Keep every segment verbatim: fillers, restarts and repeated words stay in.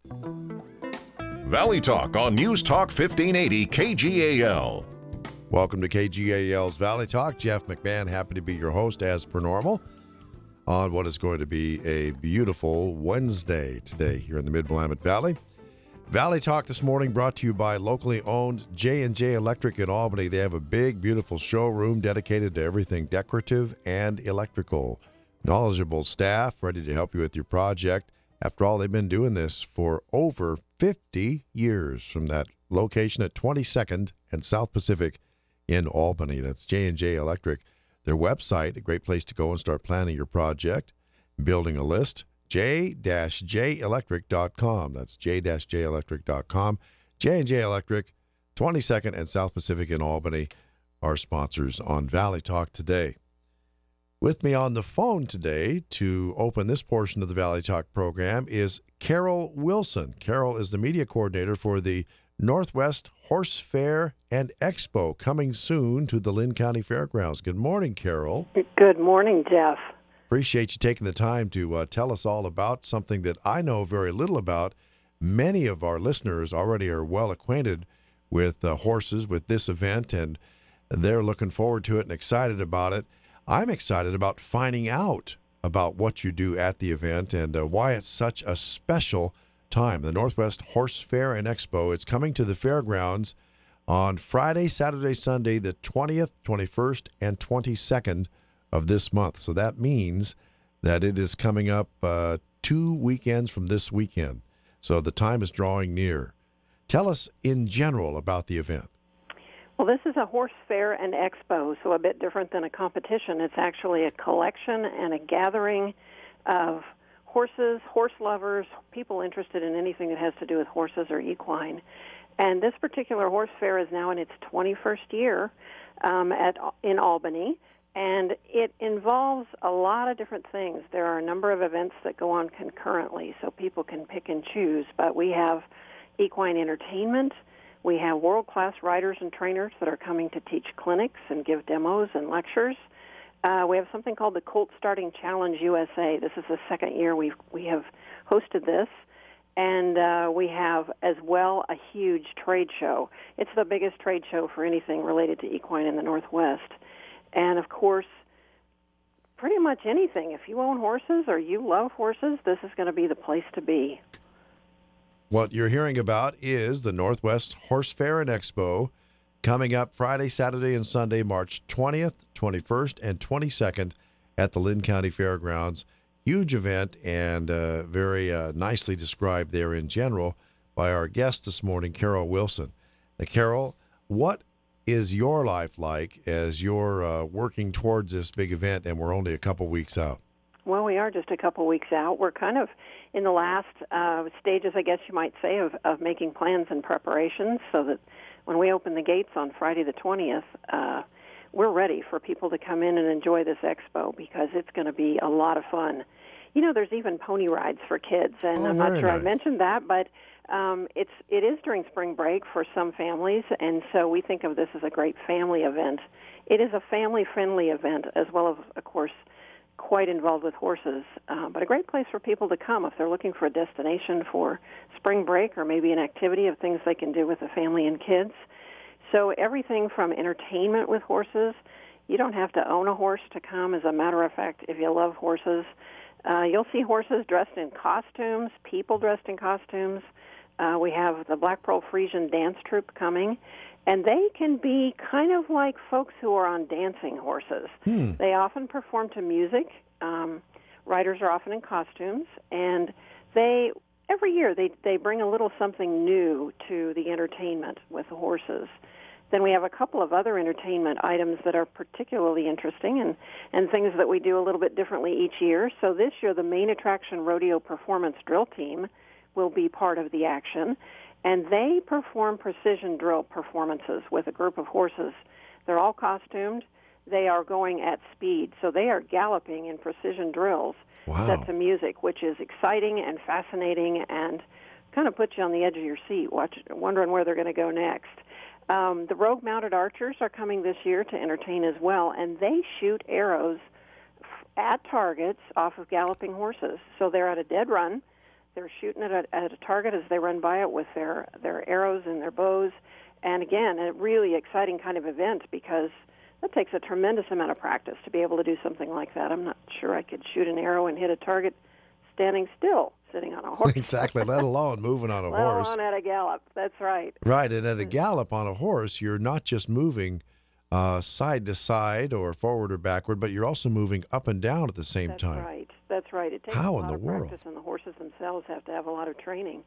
Valley Talk on News Talk fifteen eighty K G A L. Welcome to K G A L's Valley Talk. Jeff McMahon, happy to be your host as per normal on what is going to be a beautiful Wednesday today here in the Mid-Willamette Valley. Valley Talk this morning brought to you by locally owned J and J Electric in Albany. They have a big, beautiful showroom dedicated to everything decorative and electrical. Knowledgeable staff ready to help you with your project. After all, they've been doing this for over fifty years from that location at twenty-second and South Pacific in Albany. That's J and J Electric. Their website, a great place to go and start planning your project, building a list, j dash j electric dot com. That's j dash j electric dot com. J and J Electric, twenty-second and South Pacific in Albany, are sponsors on Valley Talk today. With me on the phone today to open this portion of the Valley Talk program is Carol Wilson. Carol is the media coordinator for the Northwest Horse Fair and Expo, coming soon to the Linn County Fairgrounds. Good morning, Carol. Good morning, Jeff. Appreciate you taking the time to uh, tell us all about something that I know very little about. Many of our listeners already are well acquainted with uh, horses, with this event, and they're looking forward to it and excited about it. I'm excited about finding out about what you do at the event and uh, why it's such a special time. The Northwest Horse Fair and Expo, it's coming to the fairgrounds on Friday, Saturday, Sunday, the twentieth, twenty-first, and twenty-second of this month. So that means that it is coming up uh, two weekends from this weekend. So the time is drawing near. Tell us in general about the event. Well, this is a horse fair and expo, so a bit different than a competition. It's actually a collection and a gathering of horses, horse lovers, people interested in anything that has to do with horses or equine. And this particular horse fair is now in its twenty-first year um, at in Albany, and it involves a lot of different things. There are a number of events that go on concurrently, so people can pick and choose. But we have equine entertainment. We have world-class riders and trainers that are coming to teach clinics and give demos and lectures. Uh, we have something called the Colt Starting Challenge U S A. This is the second year we've, we have hosted this. And uh, we have, as well, a huge trade show. It's the biggest trade show for anything related to equine in the Northwest. And, of course, pretty much anything. If you own horses or you love horses, this is going to be the place to be. What you're hearing about is the Northwest Horse Fair and Expo coming up Friday, Saturday, and Sunday, March twentieth, twenty-first, and twenty-second at the Linn County Fairgrounds. Huge event and uh, very uh, nicely described there in general by our guest this morning, Carol Wilson. Now, Carol, what is your life like as you're uh, working towards this big event and we're only a couple weeks out? Well, we are just a couple weeks out. We're kind of in the last uh, stages, I guess you might say, of, of making plans and preparations so that when we open the gates on Friday the twentieth, uh, we're ready for people to come in and enjoy this expo because it's going to be a lot of fun. You know, there's even pony rides for kids, and oh, I'm not sure nice. I mentioned that, but um, it's it is during spring break for some families, and so we think of this as a great family event. It is a family-friendly event, as well as, of course, quite involved with horses, uh, but a great place for people to come if they're looking for a destination for spring break or maybe an activity of things they can do with the family and kids. So everything from entertainment with horses. You don't have to own a horse to come. As a matter of fact, if you love horses, uh, you'll see horses dressed in costumes, people dressed in costumes. Uh, we have the Black Pearl Frisian Dance Troupe coming, and they can be kind of like folks who are on dancing horses. Hmm. They often perform to music. Um, riders are often in costumes, and they every year they, they bring a little something new to the entertainment with the horses. Then we have a couple of other entertainment items that are particularly interesting and, and things that we do a little bit differently each year. So this year, the main attraction rodeo performance drill team will be part of the action, and they perform precision drill performances with a group of horses. They're all costumed. They are going at speed, so they are galloping in precision drills Wow. set to music, which is exciting and fascinating and kind of puts you on the edge of your seat, watch, wondering where they're going to go next. Um, the Rogue Mounted Archers are coming this year to entertain as well, and they shoot arrows at targets off of galloping horses. So they're at a dead run. They're shooting it at, at a target as they run by it with their, their arrows and their bows. And again, a really exciting kind of event because that takes a tremendous amount of practice to be able to do something like that. I'm not sure I could shoot an arrow and hit a target standing still, sitting on a horse. Exactly, let alone moving on a let horse. alone at a gallop. That's right. Right, and at a gallop on a horse, you're not just moving uh, side to side or forward or backward, but you're also moving up and down at the same That's time. right. That's right. It takes How a in lot the of world? practice, and the horses themselves have to have a lot of training.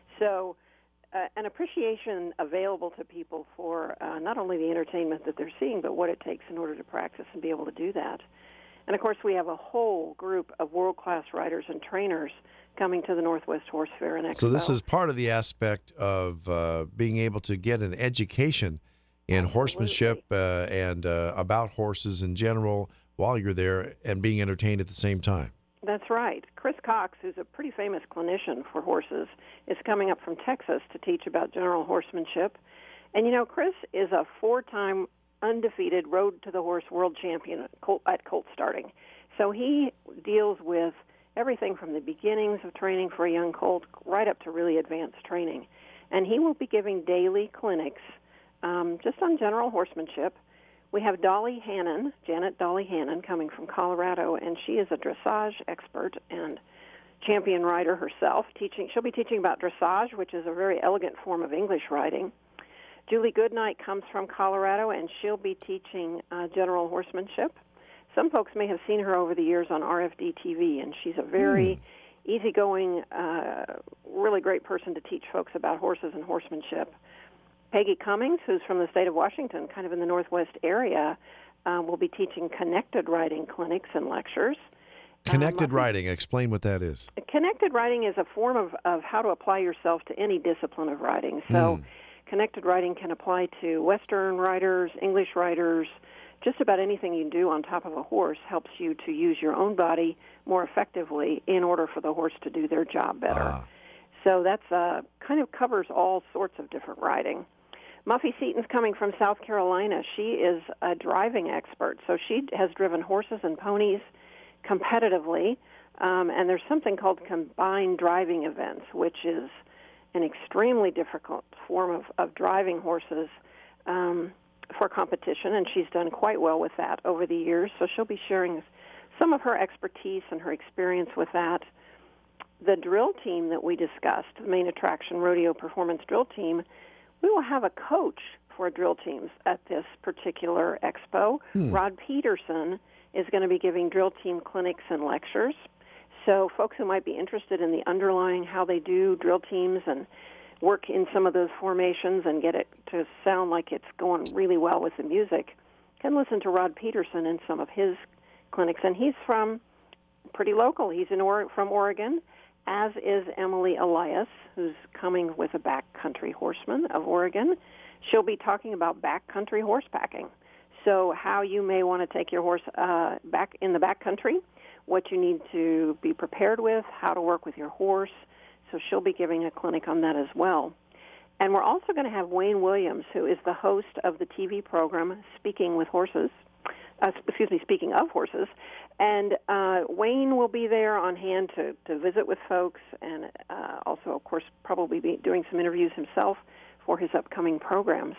So uh, an appreciation available to people for uh, not only the entertainment that they're seeing, but what it takes in order to practice and be able to do that. And, of course, we have a whole group of world-class riders and trainers coming to the Northwest Horse Fair and Expo. So this is part of the aspect of uh, being able to get an education in Absolutely. horsemanship uh, and uh, about horses in general while you're there and being entertained at the same time. That's right. Chris Cox, who's a pretty famous clinician for horses, is coming up from Texas to teach about general horsemanship. And, you know, Chris is a four-time undefeated Road to the Horse world champion at colt, at colt starting. So he deals with everything from the beginnings of training for a young colt right up to really advanced training. And he will be giving daily clinics um, just on general horsemanship. We have Dolly Hannon, Janet Dolly Hannon, coming from Colorado, and she is a dressage expert and champion rider herself. Teaching, she'll be teaching about dressage, which is a very elegant form of English riding. Julie Goodnight comes from Colorado, and she'll be teaching uh, general horsemanship. Some folks may have seen her over the years on R F D T V, and she's a very mm. easygoing, uh, really great person to teach folks about horses and horsemanship. Peggy Cummings, who's from the state of Washington, kind of in the Northwest area, uh, will be teaching connected riding clinics and lectures. Connected um, riding, explain what that is. Connected riding is a form of, of how to apply yourself to any discipline of riding. So mm. connected riding can apply to Western riders, English riders. Just about anything you do on top of a horse helps you to use your own body more effectively in order for the horse to do their job better. Ah. So that's uh, kind of covers all sorts of different riding. Muffy Seaton's coming from South Carolina. She is a driving expert, so she has driven horses and ponies competitively, um, and there's something called combined driving events, which is an extremely difficult form of, of driving horses um, for competition, and she's done quite well with that over the years, so she'll be sharing some of her expertise and her experience with that. The drill team that we discussed, the Main Attraction Rodeo Performance Drill Team, we will have a coach for drill teams at this particular expo. Hmm. Rod Peterson is going to be giving drill team clinics and lectures. So folks who might be interested in the underlying how they do drill teams and work in some of those formations and get it to sound like it's going really well with the music can listen to Rod Peterson in some of his clinics. And he's from pretty local. He's in or- from Oregon, as is Emily Elias, who's coming with a backcountry horseman of Oregon. She'll be talking about backcountry horsepacking. So how you may want to take your horse uh, back in the backcountry, what you need to be prepared with, how to work with your horse. So she'll be giving a clinic on that as well. And we're also going to have Wayne Williams, who is the host of the T V program Speaking with Horses. Uh, excuse me, Speaking of Horses. And uh, Wayne will be there on hand to, to visit with folks and uh, also, of course, probably be doing some interviews himself for his upcoming programs.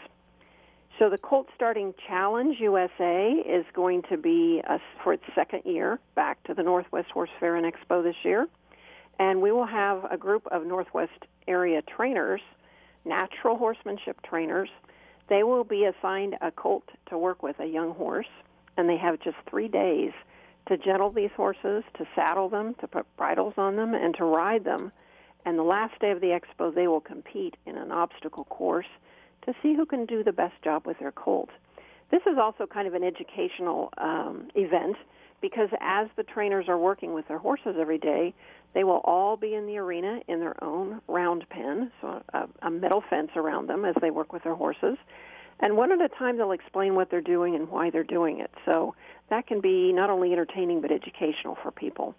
So the Colt Starting Challenge U S A is going to be uh, for its second year back to the Northwest Horse Fair and Expo this year. And we will have a group of Northwest area trainers, natural horsemanship trainers. They will be assigned a colt to work with, a young horse, and they have just three days to gentle these horses, to saddle them, to put bridles on them, and to ride them. And the last day of the expo, they will compete in an obstacle course to see who can do the best job with their colt. This is also kind of an educational um, event because as the trainers are working with their horses every day, they will all be in the arena in their own round pen, so a, a metal fence around them as they work with their horses. And one at a time, they'll explain what they're doing and why they're doing it. So that can be not only entertaining but educational for people.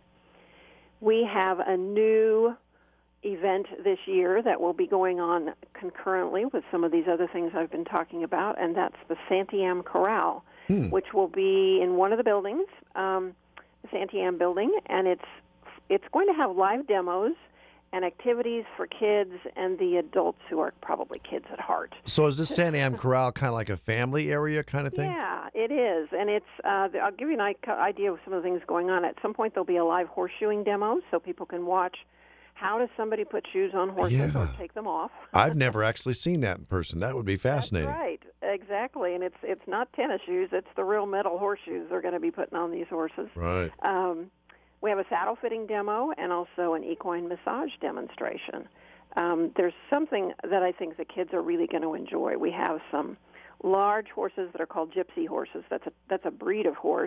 We have a new event this year that will be going on concurrently with some of these other things I've been talking about, and that's the Santiam Corral, hmm. which will be in one of the buildings, um, the Santiam building, and it's it's going to have live demos and activities for kids and the adults who are probably kids at heart. So is this Santa Am Corral kind of like a family area kind of thing? Yeah, it is. And it's, uh, I'll give you an idea of some of the things going on. At some point, there'll be a live horseshoeing demo so people can watch how does somebody put shoes on horses Yeah. or take them off. I've never actually seen that in person. That would be fascinating. That's right, exactly. And it's it's not tennis shoes; it's the real metal horseshoes they're going to be putting on these horses. Right. Um, we have a saddle fitting demo and also an equine massage demonstration. Um, there's something that I think the kids are really going to enjoy. We have some large horses that are called gypsy horses. That's a that's a breed of horse.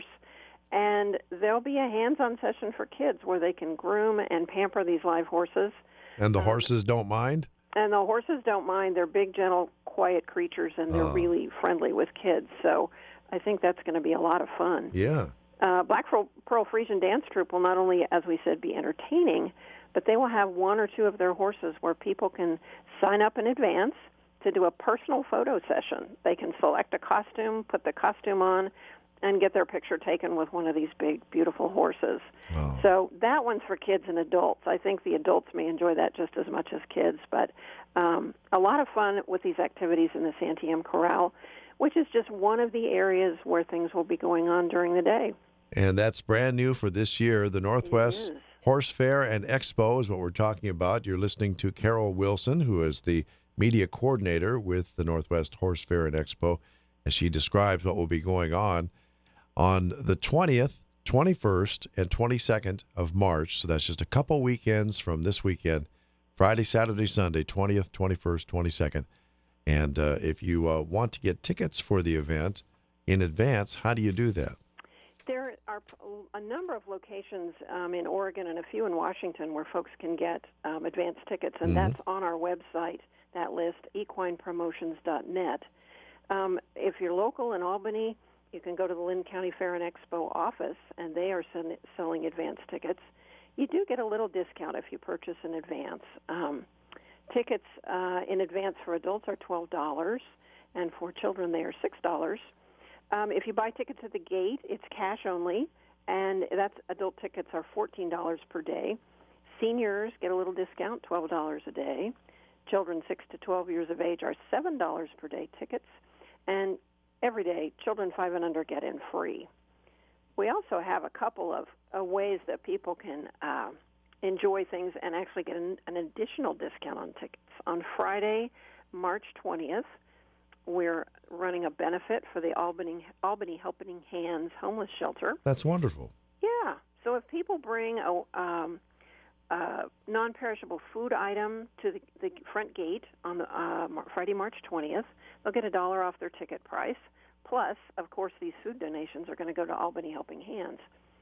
And there'll be a hands-on session for kids where they can groom and pamper these live horses. And the Um, horses don't mind? And the horses don't mind. They're big, gentle, quiet creatures, and they're Oh. really friendly with kids. So I think that's going to be a lot of fun. Yeah. Uh, Black Pearl, Pearl Frisian Dance Troupe will not only, as we said, be entertaining, but they will have one or two of their horses where people can sign up in advance to do a personal photo session. They can select a costume, put the costume on, and get their picture taken with one of these big, beautiful horses. Wow. So that one's for kids and adults. I think the adults may enjoy that just as much as kids, but um, a lot of fun with these activities in the Santa Am Corral, which is just one of the areas where things will be going on during the day. And that's brand new for this year. The Northwest It is. Horse Fair and Expo is what we're talking about. You're listening to Carol Wilson, who is the media coordinator with the Northwest Horse Fair and Expo, as she describes what will be going on on the twentieth, twenty-first, and twenty-second of March. So that's just a couple weekends from this weekend, Friday, Saturday, Sunday, twentieth, twenty-first, twenty-second. And uh, if you uh, want to get tickets for the event in advance, how do you do that? There are a number of locations um, in Oregon and a few in Washington where folks can get um, advance tickets, and Mm-hmm. that's on our website, that list, equine promotions dot net. Um, if you're local in Albany, you can go to the Lynn County Fair and Expo office, and they are sen- selling advance tickets. You do get a little discount if you purchase in advance. Um, tickets uh, in advance for adults are twelve dollars, and for children they are six dollars. Um, if you buy tickets at the gate, it's cash only, and that's adult tickets are fourteen dollars per day. Seniors get a little discount, twelve dollars a day. Children six to twelve years of age are seven dollars per day tickets, and every day children five and under get in free. We also have a couple of uh, ways that people can uh, enjoy things and actually get an, an additional discount on tickets. On Friday, March twentieth, we're running a benefit for the Albany Albany Helping Hands homeless shelter. That's wonderful. Yeah. So if people bring a um, uh, non-perishable food item to the, the front gate on the, uh, Friday, March twentieth, they'll get a dollar off their ticket price. Plus, of course, these food donations are going to go to Albany Helping Hands.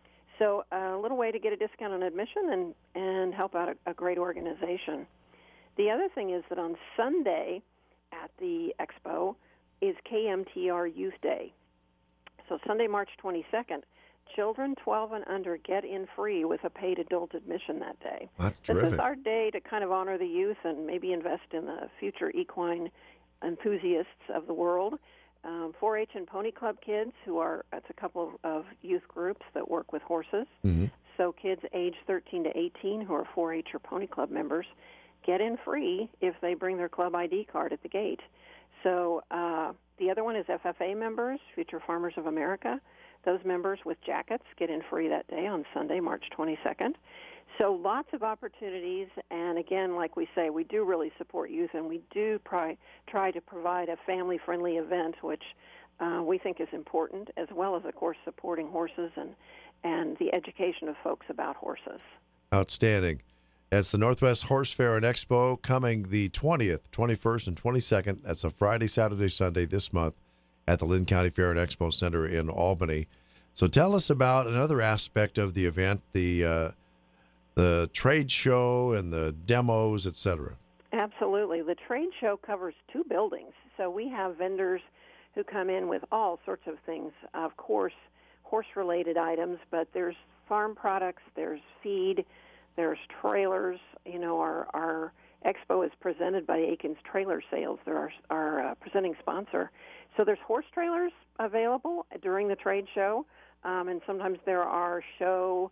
So a little way to get a discount on admission and, and help out a, a great organization. The other thing is that on Sunday at the expo is K M T R Youth Day. So Sunday, March twenty-second, children twelve and under get in free with a paid adult admission that day. That's This terrific. is our day to kind of honor the youth and maybe invest in the future equine enthusiasts of the world. Um, four H and Pony Club kids, who are, it's a couple of, of youth groups that work with horses. Mm-hmm. So kids age thirteen to eighteen who are four H or Pony Club members get in free if they bring their club I D card at the gate. So uh, the other one is F F A members, Future Farmers of America. Those members with jackets get in free that day on Sunday, March twenty-second. So lots of opportunities, and again, like we say, we do really support youth, and we do try, try to provide a family-friendly event, which uh, we think is important, as well as, of course, supporting horses and, and the education of folks about horses. Outstanding. It's the Northwest Horse Fair and Expo coming the twentieth, twenty-first, and twenty-second. That's a Friday, Saturday, Sunday this month at the Lynn County Fair and Expo Center in Albany. So tell us about another aspect of the event, the uh, the trade show and the demos, et cetera. Absolutely. The trade show covers two buildings. So we have vendors who come in with all sorts of things. Of course, horse-related items, but there's farm products, there's feed, there's trailers. You know, our, our expo is presented by Aikens Trailer Sales. They're our, our uh, presenting sponsor. So there's horse trailers available during the trade show, um, and sometimes there are show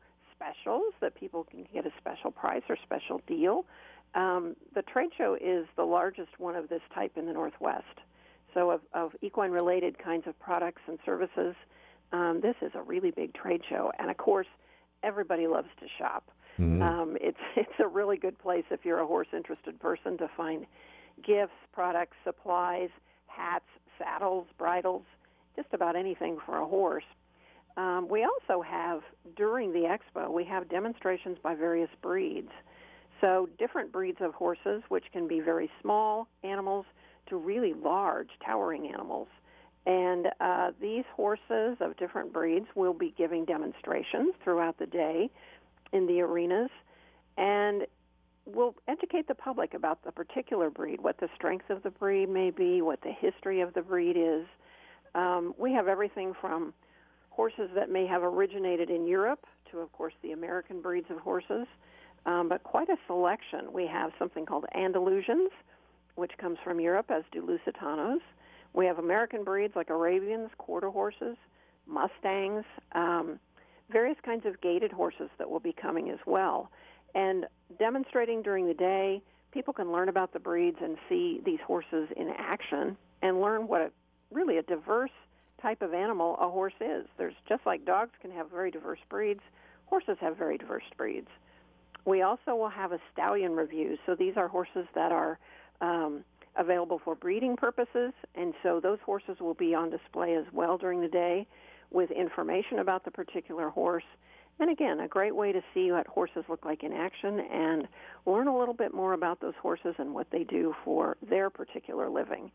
specials that people can get a special price or special deal. Um, the trade show is the largest one of this type in the Northwest. So of, of equine-related kinds of products and services, um, this is a really big trade show. And, of course, everybody loves to shop. Mm-hmm. Um, it's it's a really good place if you're a horse-interested person to find gifts, products, supplies, hats, saddles, bridles, just about anything for a horse. Um, we also have, during the expo, we have demonstrations by various breeds. So different breeds of horses, which can be very small animals to really large, towering animals. And uh, these horses of different breeds will be giving demonstrations throughout the day in the arenas, and we'll educate the public about the particular breed, what the strength of the breed may be, what the history of the breed is. Um, we have everything from horses that may have originated in Europe to, of course, the American breeds of horses, um, but quite a selection. We have something called Andalusians, which comes from Europe, as do Lusitanos. We have American breeds like Arabians, quarter horses, Mustangs, um, various kinds of gaited horses that will be coming as well. And demonstrating during the day, people can learn about the breeds and see these horses in action and learn what a really a diverse type of animal a horse is. There's just like dogs can have very diverse breeds, horses have very diverse breeds. We also will have a stallion review. So these are horses that are um, available for breeding purposes, and so those horses will be on display as well during the day with information about the particular horse. And again, a great way to see what horses look like in action and learn a little bit more about those horses and what they do for their particular living.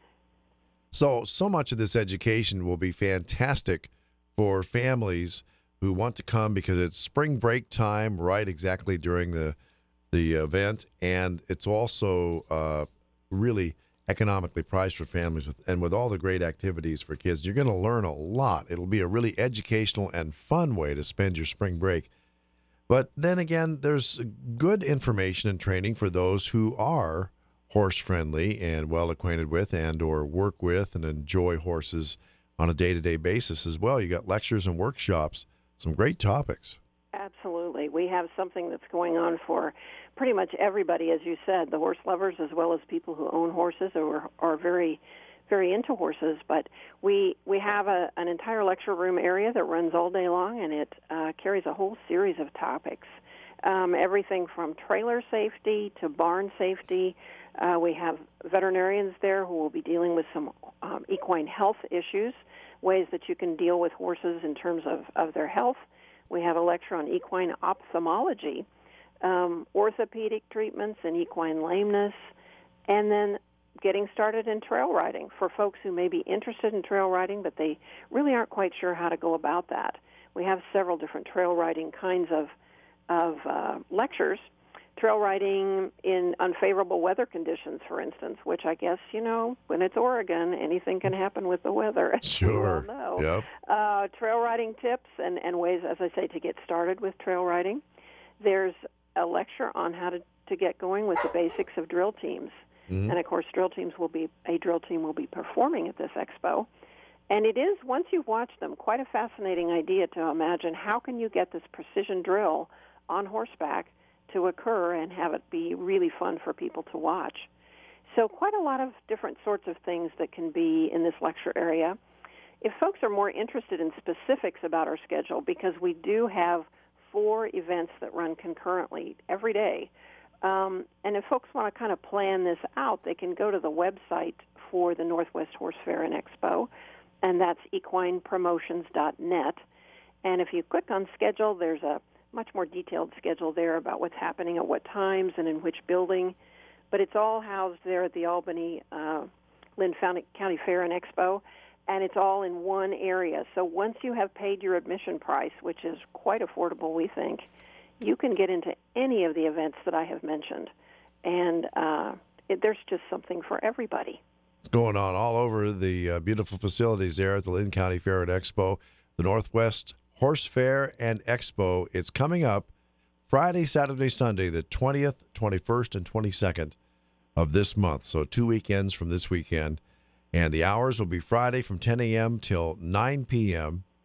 So, so much of this education will be fantastic for families who want to come because it's spring break time, right exactly during the the event, and it's also uh, really economically priced for families, with, and with all the great activities for kids. You're going to learn a lot. It'll be a really educational and fun way to spend your spring break. But then again, there's good information and training for those who are horse-friendly and well-acquainted with and or work with and enjoy horses on a day-to-day basis as well. You got lectures and workshops, some great topics. Absolutely. We have something that's going on for pretty much everybody, as you said, the horse lovers as well as people who own horses or are very, very into horses. But we we have a, an entire lecture room area that runs all day long, and it uh, carries a whole series of topics, um, everything from trailer safety to barn safety. Uh, we have veterinarians there who will be dealing with some um, equine health issues, ways that you can deal with horses in terms of, of their health. We have a lecture on equine ophthalmology, um, orthopedic treatments and equine lameness, and then getting started in trail riding for folks who may be interested in trail riding, but they really aren't quite sure how to go about that. We have several different trail riding kinds of, of uh, lectures. Trail riding in unfavorable weather conditions, for instance, which I guess, you know, when it's Oregon, anything can happen with the weather. As Sure. we all know. Yep. Uh, trail riding tips and, and ways, as I say, to get started with trail riding. There's a lecture on how to, to get going with the basics of drill teams. Mm-hmm. And, of course, drill teams will be, a drill team will be performing at this expo. And it is, once you've watched them, quite a fascinating idea to imagine how can you get this precision drill on horseback to occur and have it be really fun for people to watch. So quite a lot of different sorts of things that can be in this lecture area. If folks are more interested in specifics about our schedule, because we do have four events that run concurrently every day, um, and if folks want to kind of plan this out, they can go to the website for the Northwest Horse Fair and Expo, and that's equine promotions dot net. And if you click on schedule, there's a much more detailed schedule there about what's happening at what times and in which building. But it's all housed there at the Albany uh, Lynn County Fair and Expo, and it's all in one area. So once you have paid your admission price, which is quite affordable, we think, you can get into any of the events that I have mentioned. And uh, it, there's just something for everybody. It's going on all over the uh, beautiful facilities there at the Lynn County Fair and Expo, the Northwest Horse Fair and Expo. It's coming up Friday, Saturday, Sunday, the twentieth, twenty-first, and twenty-second of this month. So two weekends from this weekend. And the hours will be Friday from ten a.m. till nine p.m.,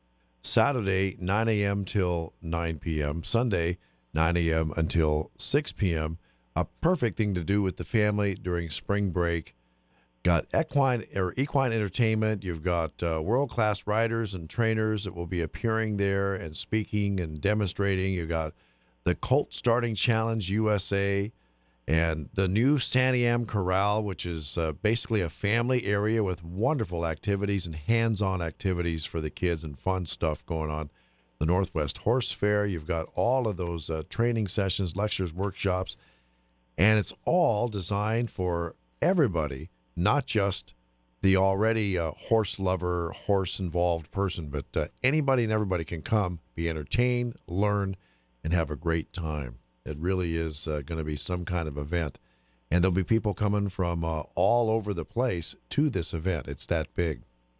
Saturday, nine a.m. till nine p.m. Sunday, nine a.m. until six p.m. A perfect thing to do with the family during spring break. Got equine or equine entertainment. You've got uh, world-class riders and trainers that will be appearing there and speaking and demonstrating. You've got the Colt Starting Challenge U S A and the new Santiam Corral, which is uh, basically a family area with wonderful activities and hands-on activities for the kids and fun stuff going on. The Northwest Horse Fair. You've got all of those uh, training sessions, lectures, workshops, and it's all designed for everybody. Not just the already uh, horse lover, horse involved person, but uh, anybody and everybody can come, be entertained, learn, and have a great time. It really is uh, going to be some kind of event. And there'll be people coming from uh, all over the place to this event. It's that big.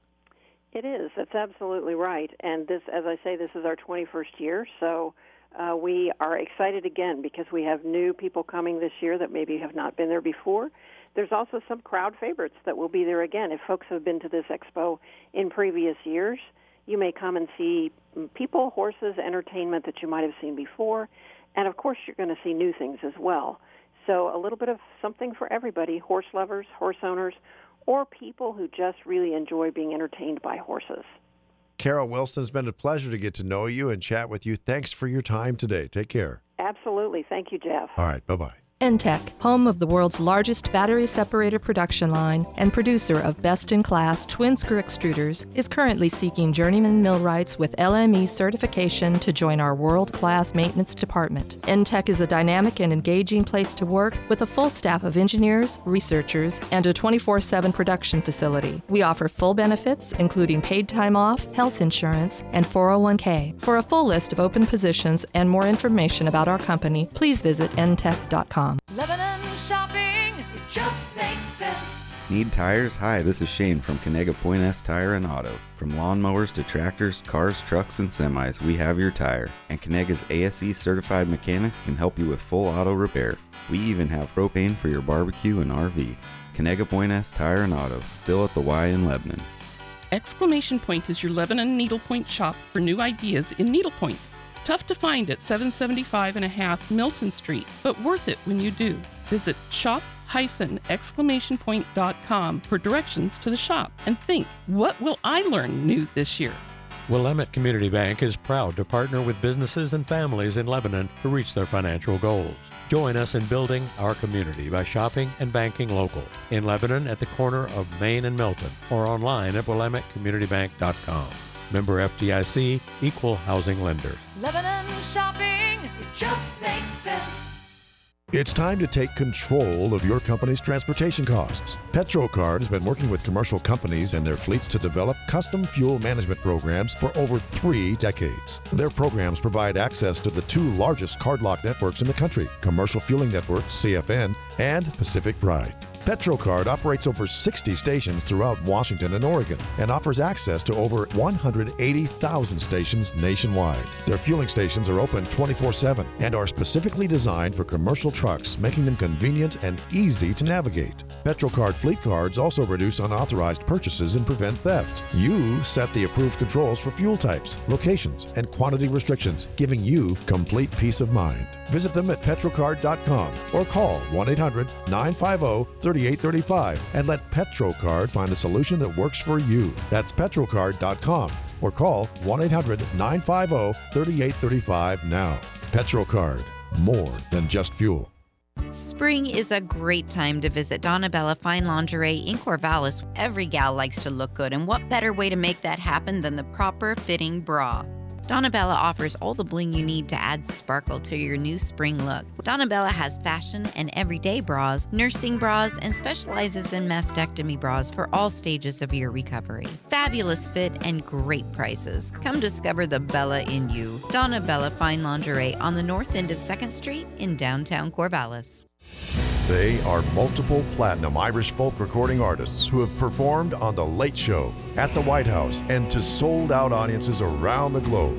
It is. That's absolutely right. And this, as I say, this is our twenty-first year. So uh, we are excited again because we have new people coming this year that maybe have not been there before. There's also some crowd favorites that will be there again. If folks have been to this expo in previous years, you may come and see people, horses, entertainment that you might have seen before. And, of course, you're going to see new things as well. So a little bit of something for everybody, horse lovers, horse owners, or people who just really enjoy being entertained by horses. Carol Wilson, it's been a pleasure to get to know you and chat with you. Thanks for your time today. Take care. Absolutely. Thank you, Jeff. All right. Bye-bye. Entech, home of the world's largest battery separator production line and producer of best-in-class twin-screw extruders, is currently seeking journeyman millwrights with L M E certification to join our world-class maintenance department. Entech is a dynamic and engaging place to work with a full staff of engineers, researchers, and a twenty-four seven production facility. We offer full benefits, including paid time off, health insurance, and four oh one k. For a full list of open positions and more information about our company, please visit entech dot com. Lebanon shopping, it just makes sense. Need tires? Hi, this is Shane from Conega's Point S Tire and Auto. From lawnmowers to tractors, cars, trucks, and semis, we have your tire. And Conega's A S E certified mechanics can help you with full auto repair. We even have propane for your barbecue and R V. Conega's Point S Tire and Auto, still at the Y in Lebanon. Exclamation Point is your Lebanon needlepoint shop for new ideas in needlepoint. Tough to find at seven seventy-five and a half Milton Street, but worth it when you do. Visit shop exclamation point dot com for directions to the shop and think, what will I learn new this year? Willamette Community Bank is proud to partner with businesses and families in Lebanon to reach their financial goals. Join us in building our community by shopping and banking local in Lebanon at the corner of Main and Milton or online at willamette community bank dot com. Member F D I C, Equal Housing Lender. Lebanon shopping, it just makes sense. It's time to take control of your company's transportation costs. PetroCard has been working with commercial companies and their fleets to develop custom fuel management programs for over three decades. Their programs provide access to the two largest cardlock networks in the country, Commercial Fueling Network, C F N, and Pacific Pride. PetroCard operates over sixty stations throughout Washington and Oregon and offers access to over one hundred eighty thousand stations nationwide. Their fueling stations are open twenty-four seven and are specifically designed for commercial trucks, making them convenient and easy to navigate. PetroCard fleet cards also reduce unauthorized purchases and prevent theft. You set the approved controls for fuel types, locations, and quantity restrictions, giving you complete peace of mind. Visit them at petrocard dot com or call one eight hundred nine five zero three eight three five and let PetroCard find a solution that works for you. That's petrocard dot com or call one eight hundred nine five zero three eight three five now. PetroCard, more than just fuel. Spring is a great time to visit Donna Bella Fine Lingerie in Corvallis. Every gal likes to look good, and what better way to make that happen than the proper fitting bra? Donna Bella offers all the bling you need to add sparkle to your new spring look. Donna Bella has fashion and everyday bras, nursing bras, and specializes in mastectomy bras for all stages of your recovery. Fabulous fit and great prices. Come discover the Bella in you. Donna Bella Fine Lingerie on the north end of second Street in downtown Corvallis. They are multiple platinum Irish folk recording artists who have performed on The Late Show, at the White House, and to sold-out audiences around the globe.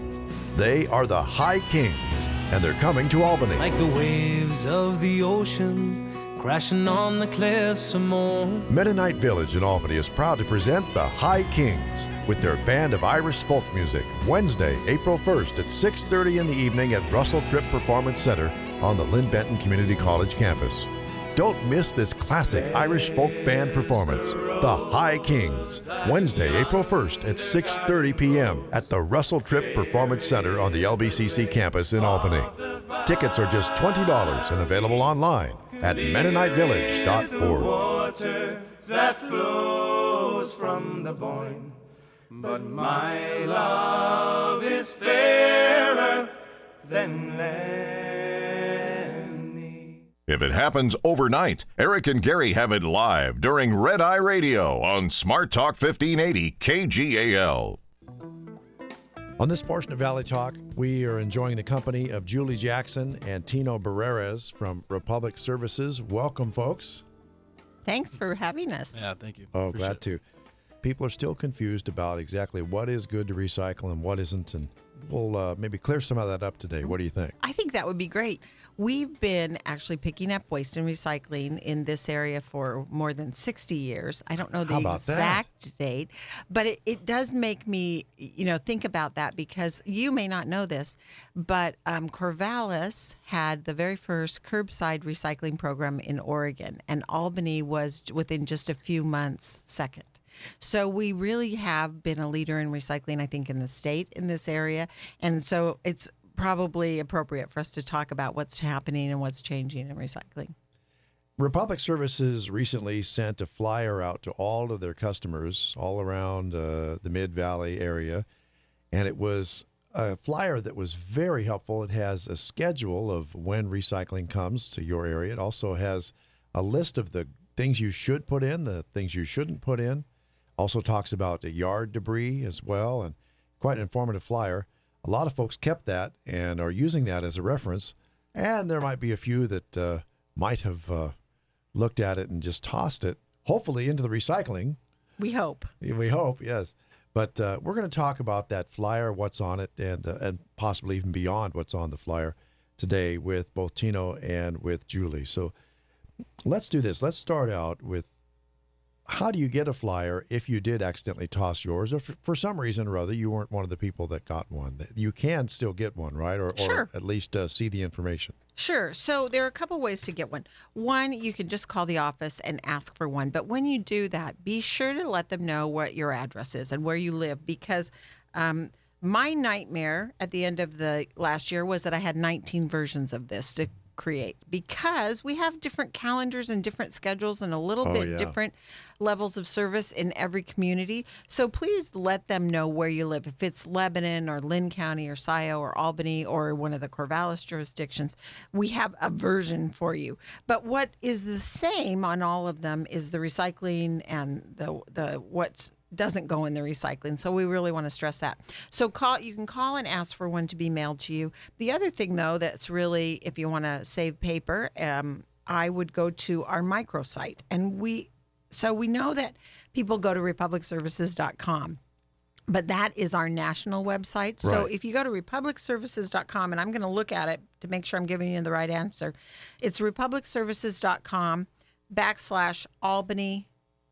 They are the High Kings, and they're coming to Albany. Like the waves of the ocean, crashing on the cliffs some more. Mennonite Village in Albany is proud to present the High Kings with their band of Irish folk music Wednesday, April first at six thirty in the evening at Russell Tripp Performance Center on the Lynn Benton Community College campus. Don't miss this classic Irish folk band performance, the High Kings, Wednesday, April first at six thirty p.m. at the Russell Tripp Performance Center on the L B C C campus in Albany. Tickets are just twenty dollars and available online at Mennonite Village dot org. Water that flows from the Boyne, but my love is fairer than Lenny. If it happens overnight, Eric and Gary have it live during Red Eye Radio on Smart Talk fifteen eighty K G A L. On this portion of Valley Talk, we are enjoying the company of Julie Jackson and Tino Barreras from Republic Services. Welcome, folks. Thanks for having us. Yeah, thank you. Oh, Appreciate glad to. People are still confused about exactly what is good to recycle and what isn't, and we'll uh, maybe clear some of that up today. What do you think? I think that would be great. We've been actually picking up waste and recycling in this area for more than sixty years. I don't know the How about exact that? date, but it, it does make me, you know, think about that because you may not know this, but um, Corvallis had the very first curbside recycling program in Oregon, and Albany was within just a few months second. So we really have been a leader in recycling, I think, in the state in this area. And so it's probably appropriate for us to talk about what's happening and what's changing in recycling. Republic Services recently sent a flyer out to all of their customers all around uh, the Mid-Valley area, and it was a flyer that was very helpful. It has a schedule of when recycling comes to your area. It also has a list of the things you should put in, the things you shouldn't put in. Also talks about the yard debris as well, and quite an informative flyer. A lot of folks kept that and are using that as a reference, and there might be a few that uh, might have uh, looked at it and just tossed it, hopefully into the recycling. We hope. We hope, yes. But uh, we're going to talk about that flyer, what's on it, and uh, and possibly even beyond what's on the flyer today with both Tino and with Julie. So let's do this. Let's start out with, how do you get a flyer if you did accidentally toss yours, or for, for some reason or other you weren't one of the people that got one? You can still get one, right? Or, Sure. or at least uh, see the information. Sure. So there are a couple ways to get one. One, you can just call the office and ask for one. But when you do that, be sure to let them know what your address is and where you live, because um, my nightmare at the end of the last year was that I had nineteen versions of this to create, because we have different calendars and different schedules and a little Oh, bit yeah. different levels of service in every community. So please let them know where you live. If it's Lebanon or Lynn County or Scioto or Albany or one of the Corvallis jurisdictions, we have a version for you. But what is the same on all of them is the recycling and the the what's doesn't go in the recycling. So we really want to stress that. So call, you can call and ask for one to be mailed to you. The other thing, though, that's really, if you want to save paper, um, I would go to our microsite. And we, so we know that people go to republic services dot com. But that is our national website. So Right. if you go to republic services dot com, and I'm going to look at it to make sure I'm giving you the right answer, it's republic services dot com backslash Albany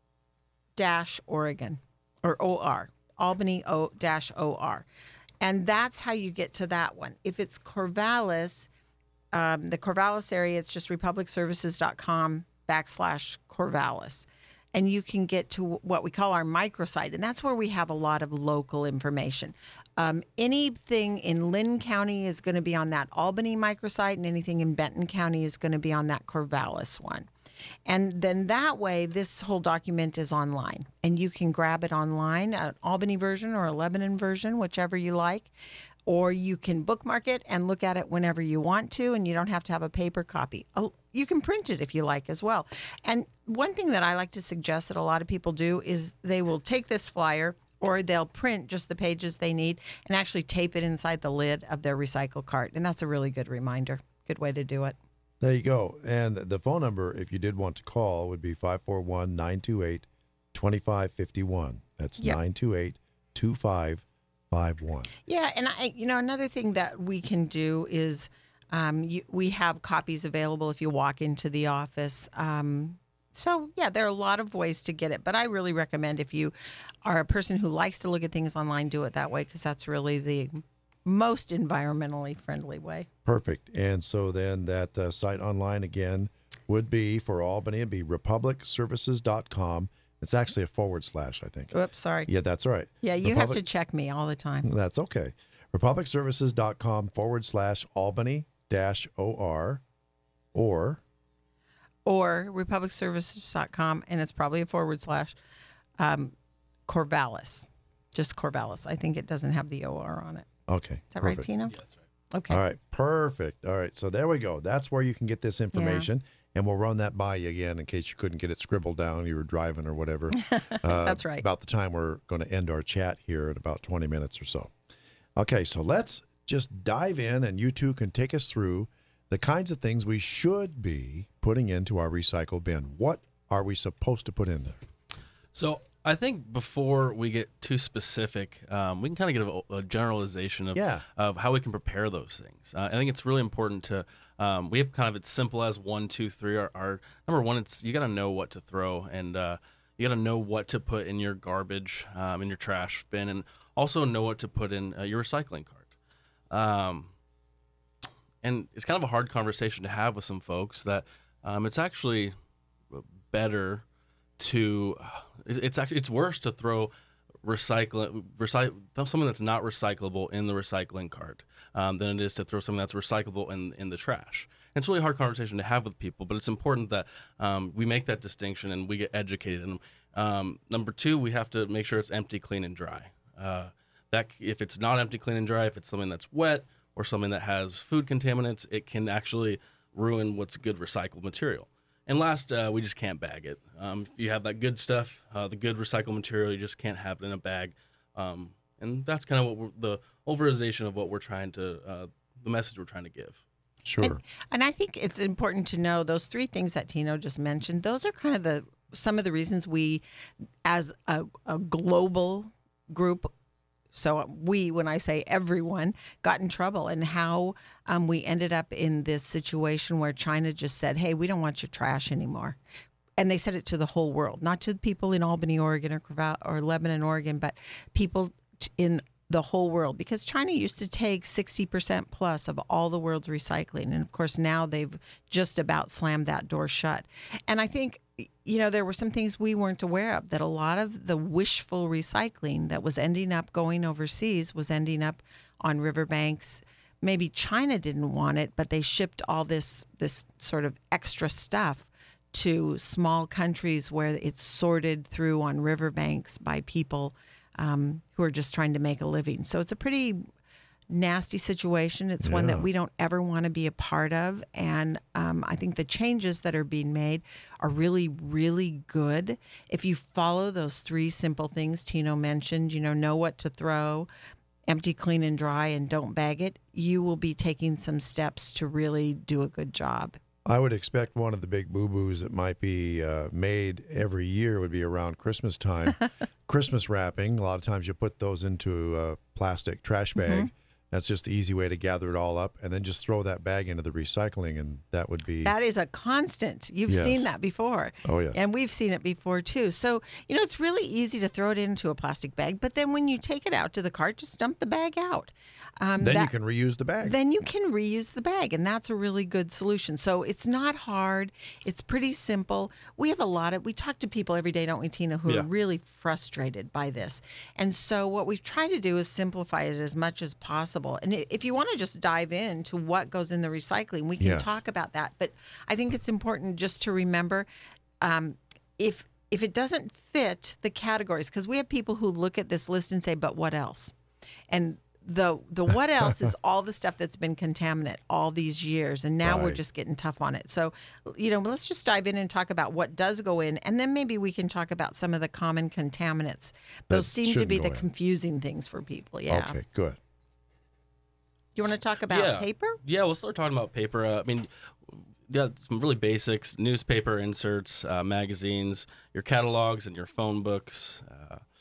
dash Oregon. Or O R, Albany O dash O R. And that's how you get to that one. If it's Corvallis, um, the Corvallis area, it's just republic services dot com backslash Corvallis. And you can get to what we call our microsite, and that's where we have a lot of local information. Um, anything in Lynn County is going to be on that Albany microsite, and anything in Benton County is going to be on that Corvallis one. And then that way, this whole document is online, and you can grab it online, an Albany version or a Lebanon version, whichever you like, or you can bookmark it and look at it whenever you want to, and you don't have to have a paper copy. Oh, you can print it if you like as well. And one thing that I like to suggest that a lot of people do is they will take this flyer, or they'll print just the pages they need and actually tape it inside the lid of their recycle cart. And that's a really good reminder. Good way to do it. There you go. And the phone number, if you did want to call, would be five four one, nine two eight, two five five one. That's Yep. nine two eight, two five five one. Yeah, and I, you know, another thing that we can do is Um, you, we have copies available if you walk into the office. Um, so, yeah, there are a lot of ways to get it. But I really recommend if you are a person who likes to look at things online, do it that way because that's really the most environmentally friendly way. Perfect. And so then that uh, site online again would be for Albany. It'd be republic services dot com. It's actually a forward slash, I think. Oops, sorry. Yeah, that's all right. Yeah, you Republic- have to check me all the time. That's okay. republic services dot com forward slash Albany dash O R or Or republic services dot com, and it's probably a forward slash um, Corvallis. Just Corvallis. I think it doesn't have the O R on it. Okay. Is that perfect. right, Tino? Yeah, that's right. Okay. All right. Perfect. All right. So there we go. That's where you can get this information. And we'll run that by you again in case you couldn't get it scribbled down, you were driving or whatever. Uh, That's right. About the time we're going to end our chat here in about twenty minutes or so. Okay, so let's just dive in, and you two can take us through the kinds of things we should be putting into our recycle bin. What are we supposed to put in there? So I think before we get too specific, um, we can kind of get a, a generalization of, Yeah. of how we can prepare those things. Uh, I think it's really important to, um, we have kind of as simple as one, two, three. Our, our number one, it's you got to know what to throw, and uh, you got to know what to put in your garbage, um, in your trash bin, and also know what to put in uh, your recycling cart. Um, and it's kind of a hard conversation to have with some folks that um, it's actually better to it's actually it's worse to throw recycle recycle something that's not recyclable in the recycling cart um, than it is to throw something that's recyclable in in the trash. And it's a really hard conversation to have with people, but it's important that um, we make that distinction and we get educated. And um, number two, we have to make sure it's empty, clean, and dry. Uh, that if it's not empty, clean, and dry, if it's something that's wet or something that has food contaminants, it can actually ruin what's good recycled material. And last, uh, we just can't bag it. Um, if you have that good stuff, uh, the good recycled material, you just can't have it in a bag. Um, and that's kind of what we're, the overization of what we're trying to, uh, the message we're trying to give. Sure. And, and I think it's important to know those three things that Tino just mentioned. Those are kind of the some of the reasons we, as a, a global group, so we, when I say everyone, got in trouble, and how um, we ended up in this situation where China just said, hey, we don't want your trash anymore. And they said it to the whole world, not to the people in Albany, Oregon, or, Corval- or Lebanon, Oregon, but people t- in the whole world, because China used to take sixty percent plus of all the world's recycling. And of course, now they've just about slammed that door shut. And I think, you know, there were some things we weren't aware of, that a lot of the wishful recycling that was ending up going overseas was ending up on riverbanks. Maybe China didn't want it, but they shipped all this this sort of extra stuff to small countries where it's sorted through on riverbanks by people um, who are just trying to make a living. So it's a pretty nasty situation. It's yeah. one that we don't ever want to be a part of. And um, I think the changes that are being made are really, really good. If you follow those three simple things Tino mentioned, you know, know what to throw, empty, clean, and dry, and don't bag it, you will be taking some steps to really do a good job. I would expect one of the big boo-boos that might be uh, made every year would be around Christmas time. Christmas wrapping. A lot of times you put those into a plastic trash bag. Mm-hmm. That's just the easy way to gather it all up, and then just throw that bag into the recycling, and that would be... That is a constant. You've yes. seen that before. Oh, yeah. And we've seen it before, too. So, you know, it's really easy to throw it into a plastic bag, but then when you take it out to the cart, just dump the bag out. Um, then that, you can reuse the bag. Then you can reuse the bag, and that's a really good solution. So it's not hard. It's pretty simple. We have a lot of, we talk to people every day, don't we, Tina, who yeah. are really frustrated by this. And so what we've tried to do is simplify it as much as possible. And if you want to just dive into what goes in the recycling, we can yes. talk about that. But I think it's important just to remember um, if if it doesn't fit the categories, because we have people who look at this list and say, but what else? And the the what else is all the stuff that's been contaminant all these years, and now right. we're just getting tough on it. So, you know, let's just dive in and talk about what does go in, and then maybe we can talk about some of the common contaminants. Those that seem to be the in. confusing things for people. Yeah. Okay, good. You want to talk about yeah. paper? Yeah, we'll start talking about paper. Uh, I mean, yeah, some really basics: newspaper inserts, uh, magazines, your catalogs, and your phone books. Uh,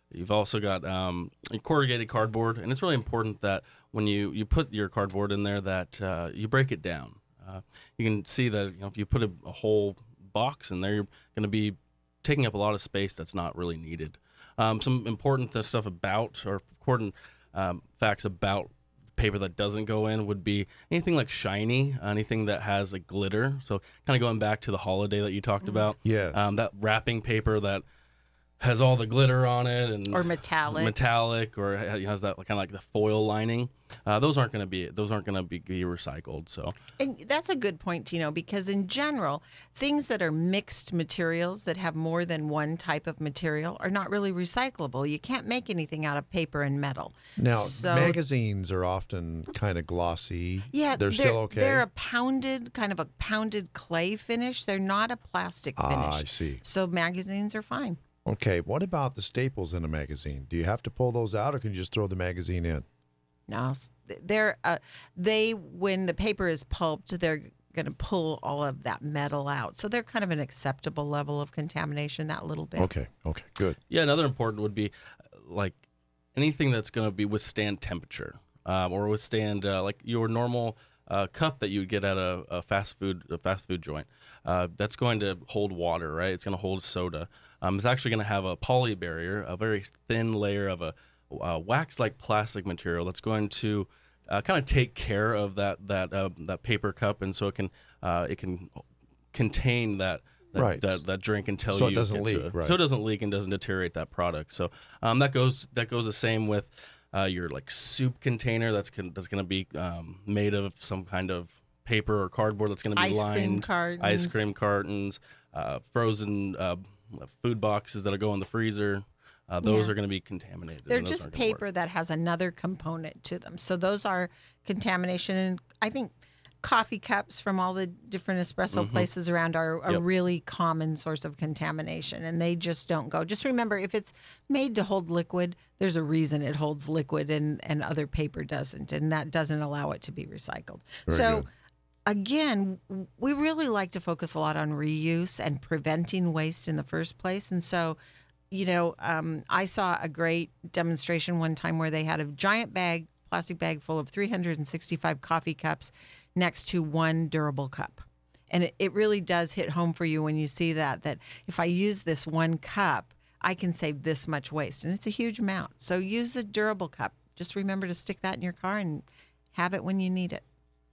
You've also got um, corrugated cardboard, and it's really important that when you, you put your cardboard in there that uh, you break it down. Uh, you can see that you know, if you put a, a whole box in there, you're going to be taking up a lot of space that's not really needed. Um, some important stuff about, or important um, facts about paper that doesn't go in would be anything like shiny, anything that has a glitter. So kind of going back to the holiday that you talked about. Yes. Um, that wrapping paper that has all the glitter on it, and or metallic, metallic, or has that kind of like the foil lining. Uh, those aren't going to be those aren't going to be, be recycled. So, and that's a good point, Tino, because in general, things that are mixed materials that have more than one type of material are not really recyclable. You can't make anything out of paper and metal. Now, so, magazines are often kind of glossy. Yeah, they're, they're still okay. They're a pounded kind of a pounded clay finish. They're not a plastic finish. Ah, I see. So magazines are fine. Okay, what about the staples in a magazine? Do you have to pull those out, or can you just throw the magazine in? No, they're uh, they when the paper is pulped, they're going to pull all of that metal out. So they're kind of an acceptable level of contamination, that little bit. Okay, okay, good. Yeah, another important would be uh, like anything that's going to be withstand temperature um, or withstand uh, like your normal uh, cup that you would get at a, a fast food a fast food joint. Uh, that's going to hold water, right? It's going to hold soda. Um, it's actually going to have a poly barrier, a very thin layer of a uh, wax-like plastic material that's going to uh, kind of take care of that that uh, that paper cup, and so it can uh, it can contain that that, right. that, that drink until so you it doesn't get leak, to it. right. So it doesn't leak and doesn't deteriorate that product. So um, that goes that goes the same with uh, your like soup container that's con- that's going to be um, made of some kind of paper or cardboard that's going to be ice lined. Cream cartons. Ice cream cartons, uh, frozen uh, food boxes that go in the freezer. Uh, those Yeah. are going to be contaminated. They're and those just aren't gonna work. paper that has another component to them. So those are contamination. And I think coffee cups from all the different espresso Mhm. places around are a Yep. really common source of contamination, and they just don't go. Just remember, if it's made to hold liquid, there's a reason it holds liquid and, and other paper doesn't, and that doesn't allow it to be recycled. Very so good. again, we really like to focus a lot on reuse and preventing waste in the first place. And so, you know, um, I saw a great demonstration one time where they had a giant bag, plastic bag full of three hundred sixty-five coffee cups next to one durable cup. And it, it really does hit home for you when you see that, that if I use this one cup, I can save this much waste. And it's a huge amount. So use a durable cup. Just remember to stick that in your car and have it when you need it.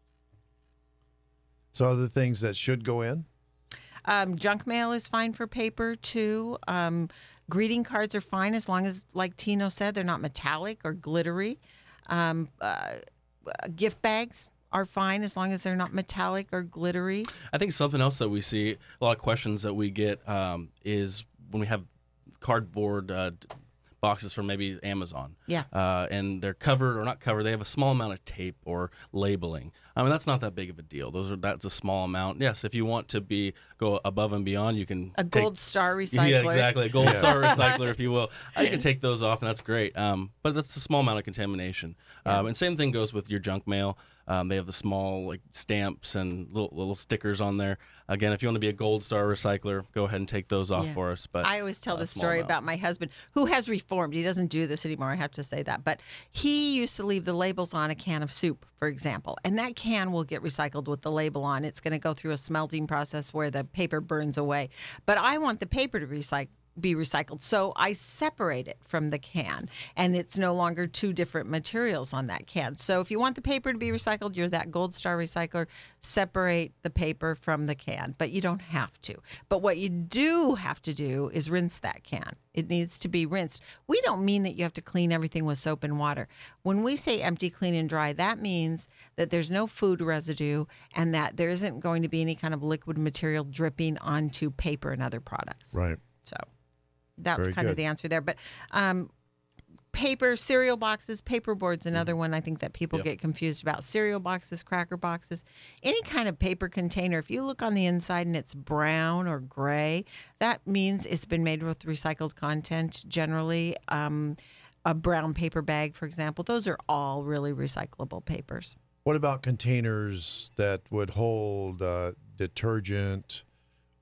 So other things that should go in? Um, junk mail is fine for paper too. Um, greeting cards are fine as long as, like Tino said, they're not metallic or glittery. Um, uh, gift bags are fine as long as they're not metallic or glittery. I think something else that we see, a lot of questions that we get um, is when we have cardboard uh, boxes from maybe Amazon. Yeah. Uh, and they're covered or not covered. They have a small amount of tape or labeling. I mean, that's not that big of a deal. Those are that's a small amount. Yes, if you want to be go above and beyond, you can A take- Gold Star recycler. Yeah, exactly. A Gold Yeah. Star recycler, if you will. Uh, you can take those off, and that's great. Um, but that's a small amount of contamination. Um, and same thing goes with your junk mail. Um, they have the small like stamps and little, little stickers on there. Again, if you want to be a Gold Star recycler, go ahead and take those off Yeah. for us. But I always tell uh, the small story amount. about my husband, who has reformed. He doesn't do this anymore. I have to say that. But he used to leave the labels on a can of soup, for example. And that can will get recycled with the label on. It's going to go through a smelting process where the paper burns away. But I want the paper to recycle. be recycled. So I separate it from the can, and it's no longer two different materials on that can. So if you want the paper to be recycled, you're that Gold Star recycler, separate the paper from the can, but you don't have to. But what you do have to do is rinse that can. It needs to be rinsed. We don't mean that you have to clean everything with soap and water. When we say empty, clean, and dry, that means that there's no food residue and that there isn't going to be any kind of liquid material dripping onto paper and other products. Right. So that's Very kind of good. the answer there. But um, paper, cereal boxes, paper boards, another one I think that people Yep. get confused about. Cereal boxes, cracker boxes, any kind of paper container. If you look on the inside and it's brown or gray, that means it's been made with recycled content generally. Um, a brown paper bag, for example, those are all really recyclable papers. What about containers that would hold uh, detergent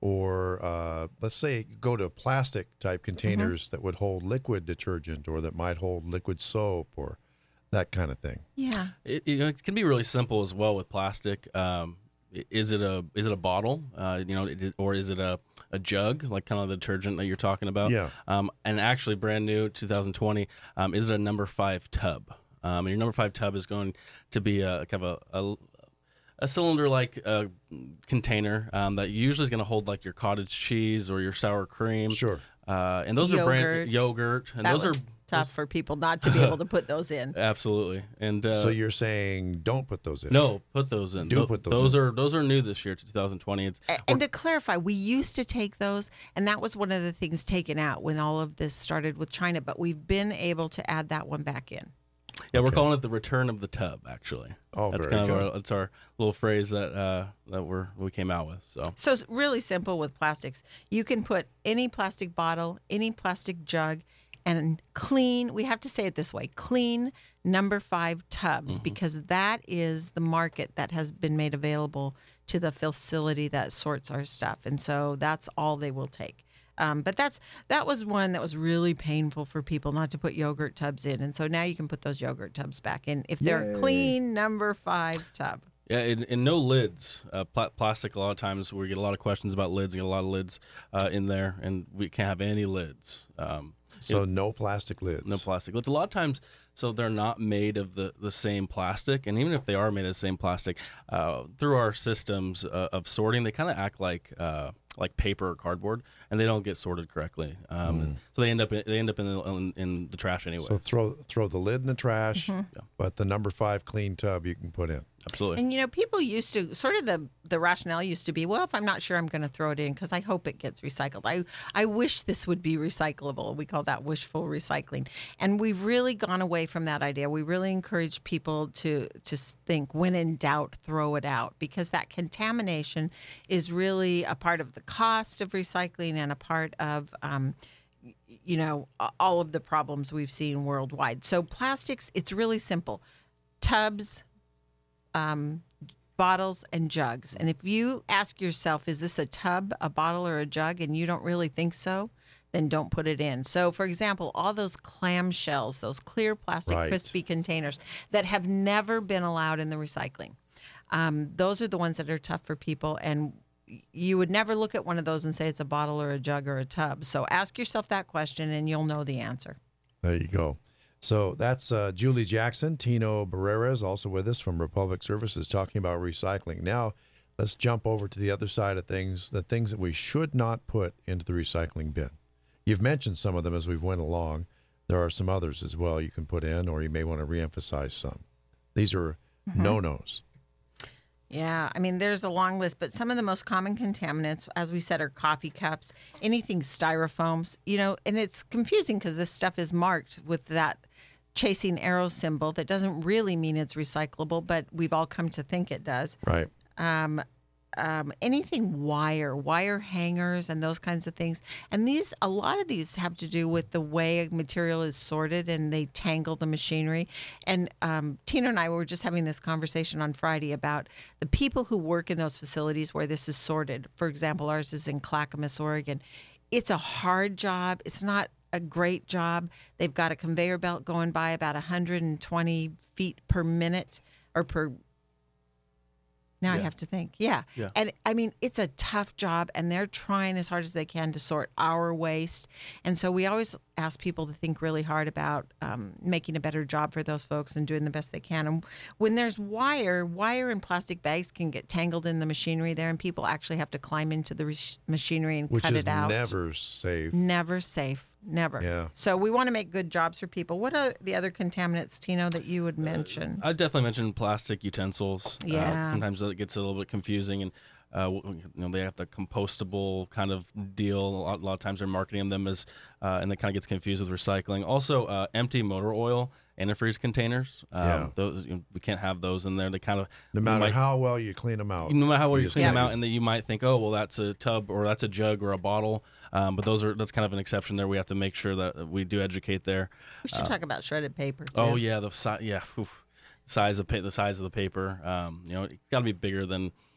or uh, let's say go to plastic type containers mm-hmm. that would hold liquid detergent or that might hold liquid soap or that kind of thing. Yeah. It, you know, it can be really simple as well with plastic. Um, is it a is it a bottle? Uh, you know, it is, or is it a, a jug, like kind of the detergent that you're talking about? Yeah. Um, and actually, brand new, twenty twenty. Um, is it a number five tub? Um, and your number five tub is going to be a kind of a, a a cylinder-like uh, container um, that usually is going to hold like your cottage cheese or your sour cream. Sure. Uh, and those yogurt. are brand yogurt, and that those was are tough for people not to be able to put those in. Absolutely. And uh, so you're saying don't put those in? No, put those in. Do Th- put those. Those in. are those are new this year to twenty twenty. It's and, and to clarify, we used to take those, and that was one of the things taken out when all of this started with China. But we've been able to add that one back in. Yeah, we're Okay. calling it the return of the tub. Actually, Oh, that's very kind of good. our, that's our little phrase that uh, that we're we came out with. So So it's really simple with plastics. You can put any plastic bottle, any plastic jug, and clean, we have to say it this way, clean number five tubs, Mm-hmm. because that is the market that has been made available to the facility that sorts our stuff. And so that's all they will take. Um, but that's that was one that was really painful for people not to put yogurt tubs in. And so now you can put those yogurt tubs back in if they're Yay. a clean number five tub. yeah, and, and no lids. Uh, pla- plastic. A lot of times we get a lot of questions about lids. We get a lot of lids uh, in there, and we can't have any lids. Um, So it- no plastic lids. No plastic lids. A lot of times, so they're not made of the, the same plastic, and even if they are made of the same plastic, uh, through our systems uh, of sorting, they kind of act like uh, like paper or cardboard, and they don't get sorted correctly. Um, Mm. So they end up in, they end up in the, in, in the trash anyway. So throw throw the lid in the trash, Mhm. Yeah. but the number five clean tub you can put in. Absolutely. And you know, people used to sort of the the rationale used to be, well, if I'm not sure, I'm going to throw it in because I hope it gets recycled. I I wish this would be recyclable. We call that wishful recycling, and we've really gone away from that idea. We really encourage people to to think, when in doubt, throw it out, because that contamination is really a part of the cost of recycling and a part of um, you know, all of the problems we've seen worldwide. So plastics, it's really simple. Tubs, um, bottles, and jugs. And if you ask yourself, is this a tub, a bottle, or a jug, and you don't really think so, then don't put it in. So, for example, all those clamshells, those clear plastic Right. crispy containers that have never been allowed in the recycling, um, those are the ones that are tough for people. And you would never look at one of those and say it's a bottle or a jug or a tub. So ask yourself that question and you'll know the answer. There you go. So that's uh, Julie Jackson. Tino Barrera is also with us from Republic Services talking about recycling. Now, let's jump over to the other side of things, the things that we should not put into the recycling bin. You've mentioned some of them as we went along. There are some others as well you can put in, or you may want to reemphasize some. These are Mm-hmm. no-nos. Yeah, I mean, there's a long list, but some of the most common contaminants, as we said, are coffee cups, anything styrofoams, you know, and it's confusing because this stuff is marked with that chasing arrow symbol that doesn't really mean it's recyclable, but we've all come to think it does. Right. Um, um, anything wire, wire hangers, and those kinds of things. And these, a lot of these have to do with the way material is sorted, and they tangle the machinery. And um, Tina and I were just having this conversation on Friday about the people who work in those facilities where this is sorted. For example, ours is in Clackamas, Oregon. It's a hard job. It's not a great job. They've got a conveyor belt going by about one hundred twenty feet per minute or per Now I Yeah. have to think. Yeah. Yeah. And I mean, it's a tough job, and they're trying as hard as they can to sort our waste. And so we always ask people to think really hard about um, making a better job for those folks and doing the best they can. And when there's wire, wire and plastic bags can get tangled in the machinery there, and people actually have to climb into the re- machinery and Which cut is it out. never safe. Never safe. Never. Yeah. So we want to make good jobs for people. What are the other contaminants, Tino, that you would mention? I'd definitely mention plastic utensils. Yeah. Uh, sometimes it gets a little bit confusing, and uh, w- you know they have the compostable kind of deal. A lot, a lot of times they're marketing them as, uh, and it kind of gets confused with recycling. Also, uh, empty motor oil antifreeze containers. Um, Yeah. Those you know, we can't have those in there. They kind of No matter might, how well you clean them out. no matter how well you just clean them can't- out, and then you might think, oh, well, that's a tub or that's a jug or a bottle. Um, but those are that's kind of an exception there. We have to make sure that we do educate there. We should Uh, talk about shredded paper. Too. Oh yeah, the size. Yeah, oof. size of pa- the size of the paper. Um, you know, it's got to be bigger than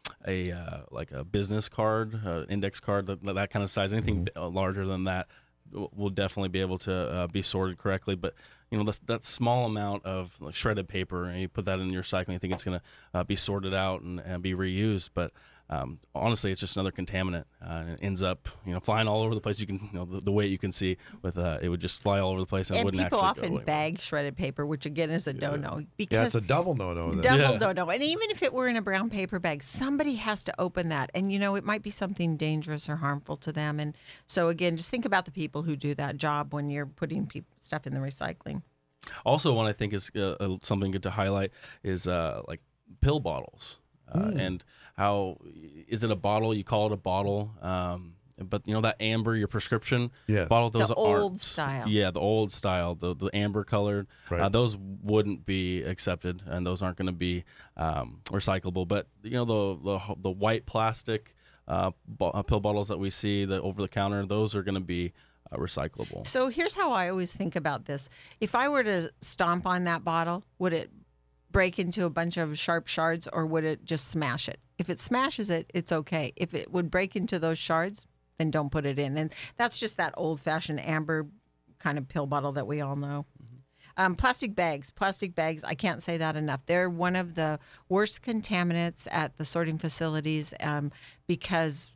a uh, like a business card, uh, index card, that, that kind of size. Anything mm-hmm. larger than that will definitely be able to uh, be sorted correctly. But you know, that, that small amount of like, shredded paper, and you put that in your recycling, I think it's going to uh, be sorted out and, and be reused. But um, honestly, it's just another contaminant. Uh, and it ends up, you know, flying all over the place. You can, you know, the, the weight you can see with uh, it would just fly all over the place, and, and it wouldn't people actually often go anywhere. bag shredded paper, which again is a Yeah. no-no. Because Yeah, it's a double no-no. then. Double Yeah. no-no. And even if it were in a brown paper bag, somebody has to open that. And, you know, it might be something dangerous or harmful to them. And so, again, just think about the people who do that job when you're putting pe- stuff in the recycling. Also, one I think is uh, uh, something good to highlight is uh, like pill bottles, uh, Mm. and how is it a bottle? You call it a bottle, um, but you know that amber, your prescription Yes. bottle. Those The aren't, old style. Yeah, the old style, the the amber colored. Right. Uh, those wouldn't be accepted, and those aren't going to be um, recyclable. But you know the the, the white plastic uh, bo- uh, pill bottles that we see, the over the counter, those are going to be uh, recyclable. So here's how I always think about this. If I were to stomp on that bottle, would it break into a bunch of sharp shards or would it just smash it? If it smashes it, it's okay. If it would break into those shards, then don't put it in. And that's just that old-fashioned amber kind of pill bottle that we all know. Mm-hmm. Um, plastic bags. Plastic bags, I can't say that enough. They're one of the worst contaminants at the sorting facilities um, because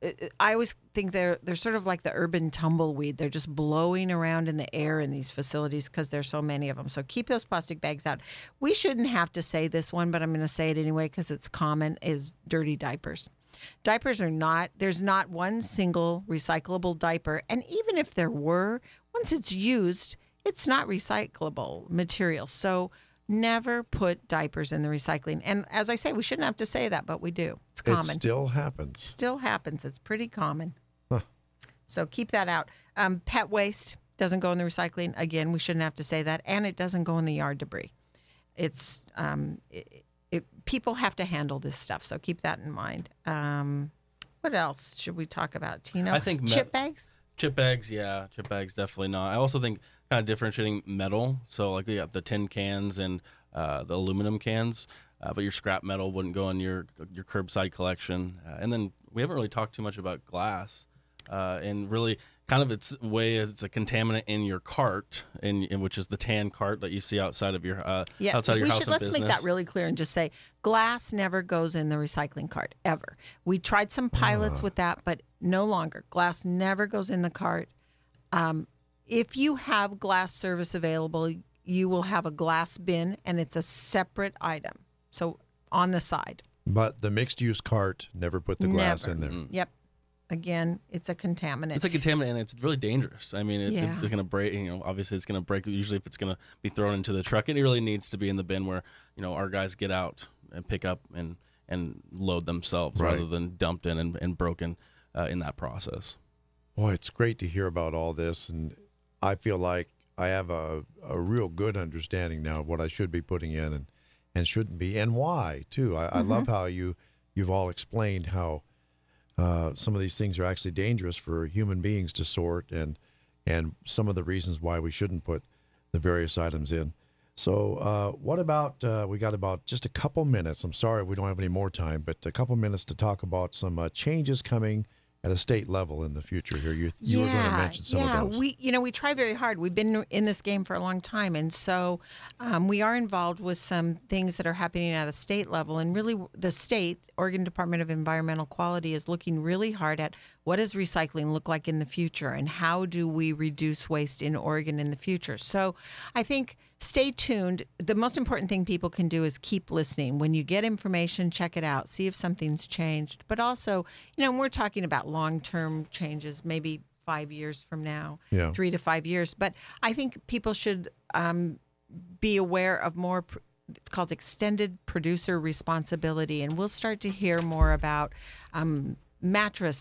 I always think they're they're sort of like the urban tumbleweed. They're just blowing around in the air in these facilities because there's so many of them. So keep those plastic bags out. We shouldn't have to say this one, but I'm going to say it anyway because it's common, is dirty diapers. Diapers are not, there's not one single recyclable diaper. And even if there were, once it's used, it's not recyclable material. So never put diapers in the recycling. And as I say, we shouldn't have to say that, but we do. It's common. It still happens. Still happens. It's pretty common. Huh. So keep that out. Um, pet waste doesn't go in the recycling. Again, we shouldn't have to say that. And it doesn't go in the yard debris. It's um, it, it, people have to handle this stuff. So keep that in mind. Um, what else should we talk about, Tino? I think chip me- bags. Chip bags, yeah, chip bags definitely not. I also think kind of differentiating metal. So like we got the tin cans and uh, the aluminum cans, uh, but your scrap metal wouldn't go in your your curbside collection. Uh, and then we haven't really talked too much about glass, uh, and really kind of its way as it's a contaminant in your cart, in, in which is the tan cart that you see outside of your uh, Yeah, outside of your we house should and let's business. make that really clear and just say glass never goes in the recycling cart ever. We tried some pilots Ah. with that, but no longer. Glass never goes in the cart. Um, if you have glass service available, you will have a glass bin, and it's a separate item. So on the side. But the mixed-use cart never put the glass Never. in there. Mm-hmm. Yep. Again, it's a contaminant. It's a contaminant, and it's really dangerous. I mean, it, Yeah. it's, it's going to break. You know, obviously, it's going to break. Usually, if it's going to be thrown into the truck, it really needs to be in the bin where you know our guys get out and pick up and and load themselves Right. rather than dumped in and, and broken uh, in that process. Boy, it's great to hear about all this, and I feel like I have a, a real good understanding now of what I should be putting in and, and shouldn't be, and why too. I, I love how you you've all explained how uh, some of these things are actually dangerous for human beings to sort, and and some of the reasons why we shouldn't put the various items in. So, uh, what about uh, we got about just a couple minutes. I'm sorry we don't have any more time, but a couple minutes to talk about some uh, changes coming at a state level in the future here. You you were going to mention some yeah, of those. we you know we try very hard. We've been in this game for a long time, and so um, we are involved with some things that are happening at a state level. And really, the state, Oregon Department of Environmental Quality, is looking really hard at what does recycling look like in the future, and how do we reduce waste in Oregon in the future. So, I think stay tuned. The most important thing people can do is keep listening. When you get information, check it out, see if something's changed. But also, you know, we're talking about long-term changes, maybe five years from now, Yeah. three to five years. But I think people should um, be aware of more. Pr- it's called extended producer responsibility, and we'll start to hear more about um, mattress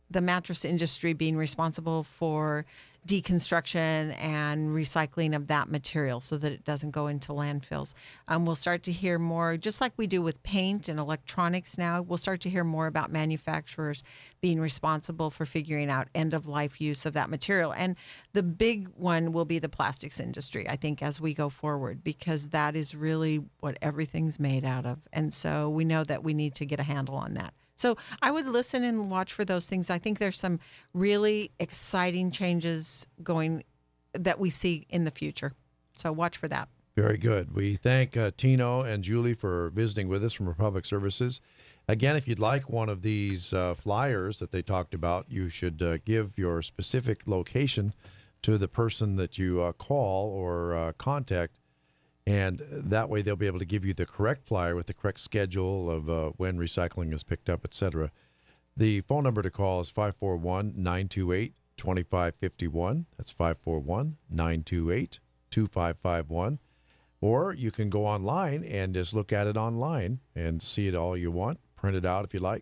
the mattress industry being responsible for deconstruction and recycling of that material so that it doesn't go into landfills. Um, we'll start to hear more, just like we do with paint and electronics now, we'll start to hear more about manufacturers being responsible for figuring out end-of-life use of that material. And the big one will be the plastics industry, I think, as we go forward, because that is really what everything's made out of. And so we know that we need to get a handle on that. So I would listen and watch for those things. I think there's some really exciting changes going that we see in the future. So watch for that. Very good. We thank uh, Tino and Julie for visiting with us from Republic Services. Again, if you'd like one of these uh, flyers that they talked about, you should uh, give your specific location to the person that you uh, call or uh, contact. And that way they'll be able to give you the correct flyer with the correct schedule of uh, when recycling is picked up, et cetera. The phone number to call is five four one, nine two eight, two five five one. That's five four one, nine two eight, two five five one. Or you can go online and just look at it online and see it all you want. Print it out if you like.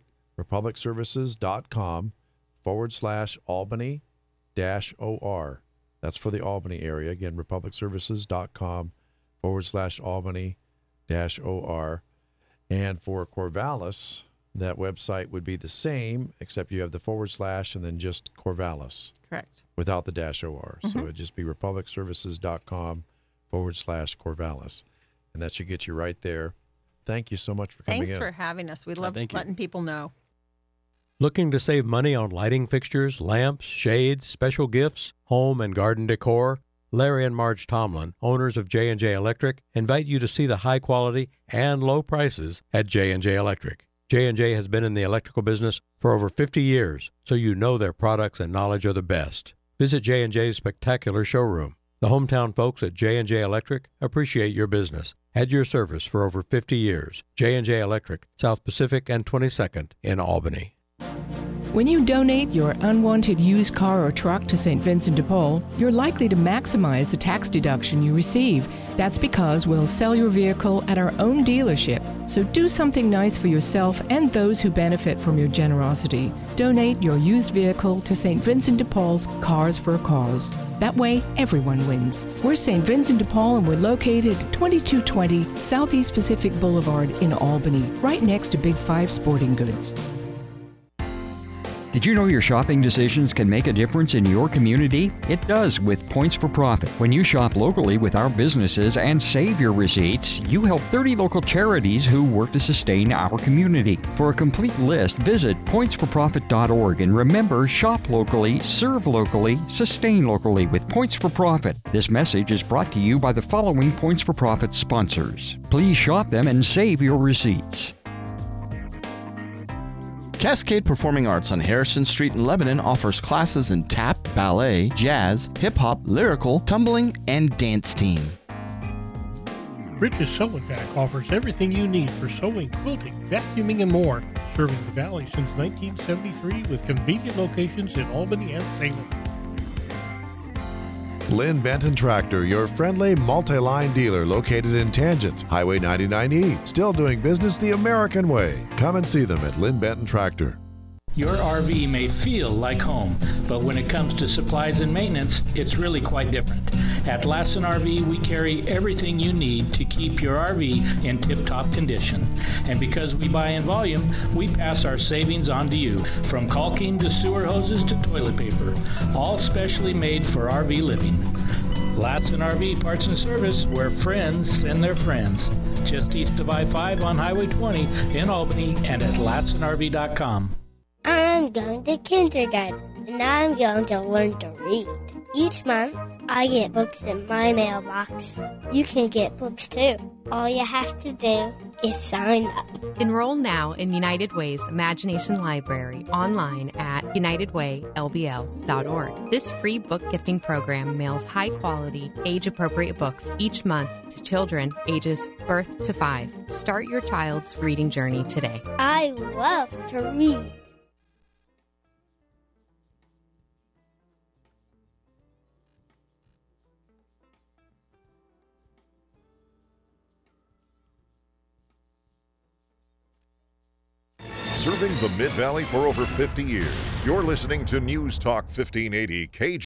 republicservices.com forward slash Albany dash OR. That's for the Albany area. Again, republicservices.com forward slash Albany dash OR. And for Corvallis, that website would be the same, except you have the forward slash and then just Corvallis. Correct. Without the dash OR. Mm-hmm. So it'd just be republicservices.com forward slash Corvallis. And that should get you right there. Thank you so much for coming Thanks in. for having us. We love thank you. letting people know. Looking to save money on lighting fixtures, lamps, shades, special gifts, home and garden decor? Larry and Marge Tomlin, owners of J and J Electric, invite you to see the high quality and low prices at J and J Electric. J and J has been in the electrical business for over fifty years, so you know their products and knowledge are the best. Visit J and J's spectacular showroom. The hometown folks at J and J Electric appreciate your business. Had your service for over fifty years. J and J Electric, South Pacific and twenty-second in Albany. When you donate your unwanted used car or truck to Saint Vincent de Paul, you're likely to maximize the tax deduction you receive. That's because we'll sell your vehicle at our own dealership. So do something nice for yourself and those who benefit from your generosity. Donate your used vehicle to Saint Vincent de Paul's Cars for a Cause. That way, everyone wins. We're Saint Vincent de Paul and we're located at twenty-two twenty Southeast Pacific Boulevard in Albany, right next to Big Five Sporting Goods. Did you know your shopping decisions can make a difference in your community? It does with Points for Profit. When you shop locally with our businesses and save your receipts, you help thirty local charities who work to sustain our community. For a complete list, visit points for profit dot org and remember, shop locally, serve locally, sustain locally with Points for Profit. This message is brought to you by the following Points for Profit sponsors. Please shop them and save your receipts. Cascade Performing Arts on Harrison Street in Lebanon offers classes in tap, ballet, jazz, hip-hop, lyrical, tumbling, and dance team. Rich's Sewing Vac offers everything you need for sewing, quilting, vacuuming, and more. Serving the Valley since nineteen seventy-three with convenient locations in Albany and Salem. Lynn Benton Tractor, your friendly multi-line dealer located in Tangent, Highway ninety-nine E. Still doing business the American way. Come and see them at Lynn Benton Tractor. Your R V may feel like home, but when it comes to supplies and maintenance, it's really quite different. At Lassen R V, we carry everything you need to keep your R V in tip-top condition. And because we buy in volume, we pass our savings on to you, from caulking to sewer hoses to toilet paper, all specially made for R V living. Lassen R V Parts and Service, where friends send their friends. Just east of I five on Highway twenty in Albany and at lassen R V dot com. I'm going to kindergarten, and I'm going to learn to read. Each month, I get books in my mailbox. You can get books too. All you have to do is sign up. Enroll now in United Way's Imagination Library online at united way l b l dot org. This free book gifting program mails high-quality, age-appropriate books each month to children ages birth to five. Start your child's reading journey today. I love to read. Serving the Mid-Valley for over fifty years. You're listening to News Talk fifteen eighty K G.